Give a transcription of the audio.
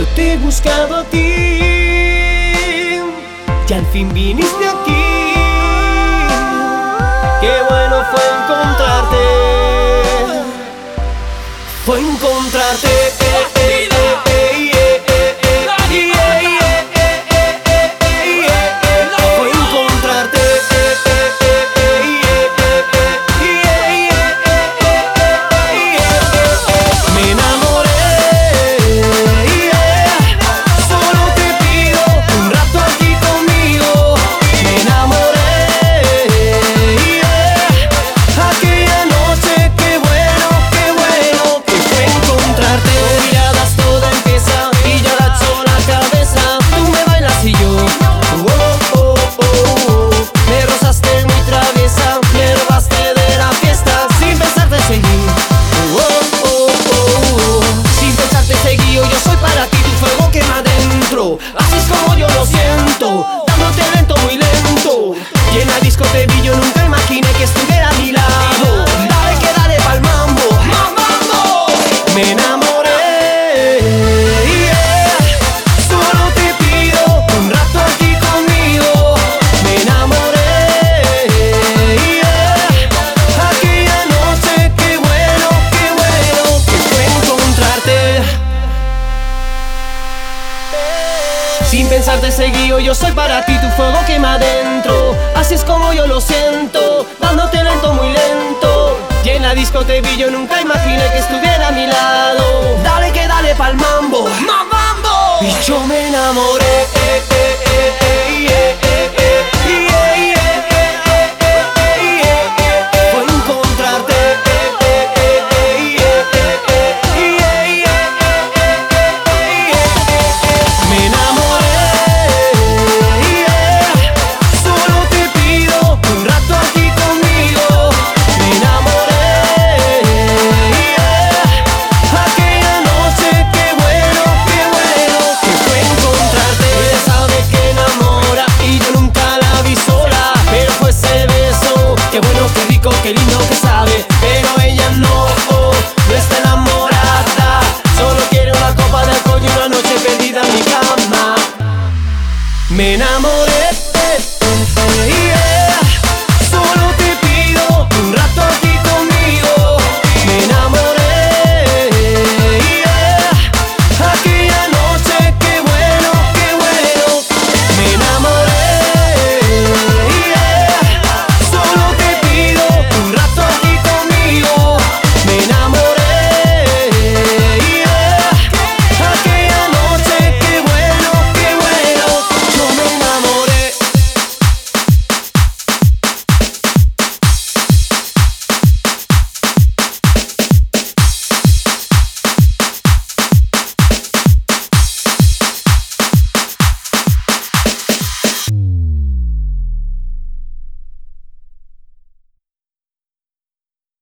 Yo te he buscado a ti y al fin viniste aquí. Qué bueno fue encontrarte. Fue encontrarte. Así es como yo lo siento, dándote lento, muy lento. Y en la disco te vi, yo nunca imaginé que estuviera a mi lado. Dale que dale pa'l mambo, mambo. Me enamoré, yeah. Solo te pido un rato aquí conmigo. Me enamoré, yeah. Aquella noche, qué bueno que fue encontrarte. Sin pensar te seguí, yo soy para ti, tu fuego quema adentro. Así es como yo lo siento, dándote lento, muy lento. Y en la disco te vi, yo nunca imaginé que estuviera a mi lado.